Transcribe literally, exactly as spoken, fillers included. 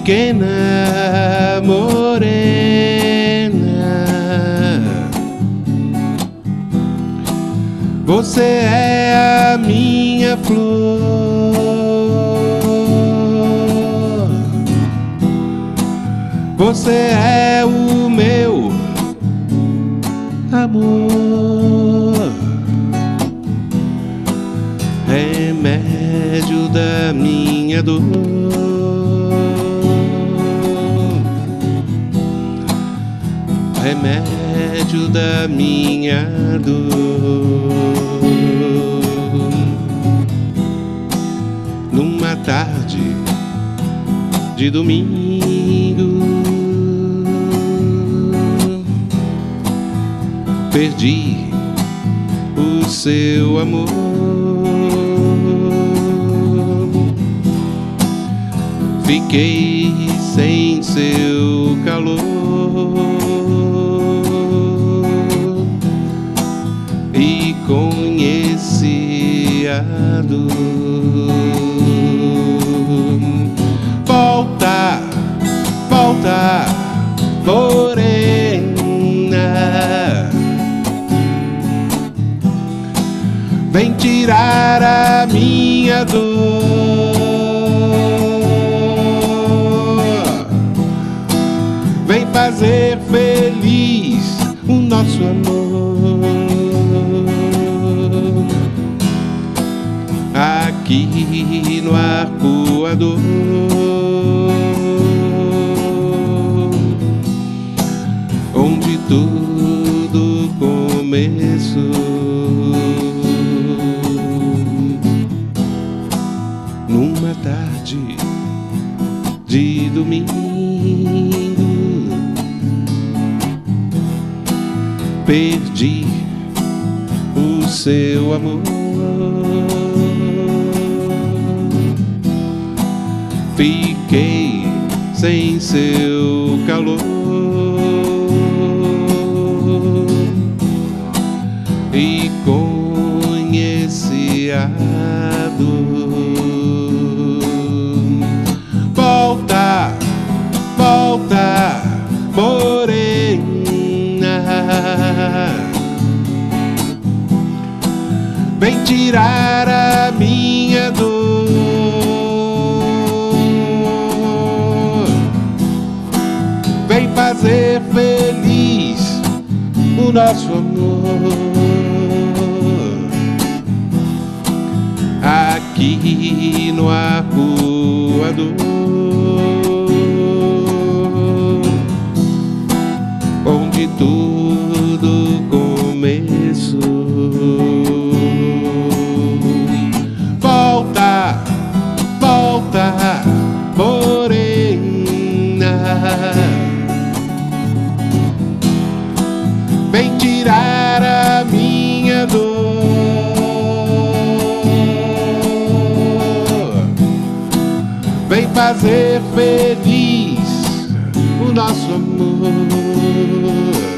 pequena morena, você é a minha flor, você é o meu amor, remédio da minha dor, remédio da minha dor. Numa tarde de domingo, perdi o seu amor, fiquei sem seu calor e conheci a dor. Volta, volta, morena, vem tirar a minha dor, vem fazer feliz o nosso amor. Aqui no Arpoador, onde tudo começou. Numa tarde de domingo, perdi o seu amor, fiquei sem seu calor e conheci a dor. Volta, volta, morena, vem tirar a minha dor, vem fazer feliz o nosso amor. Aqui no Arpoador, onde tudo começou. Volta, volta, morena, vem tirar a minha dor, vem fazer feliz o nosso amor.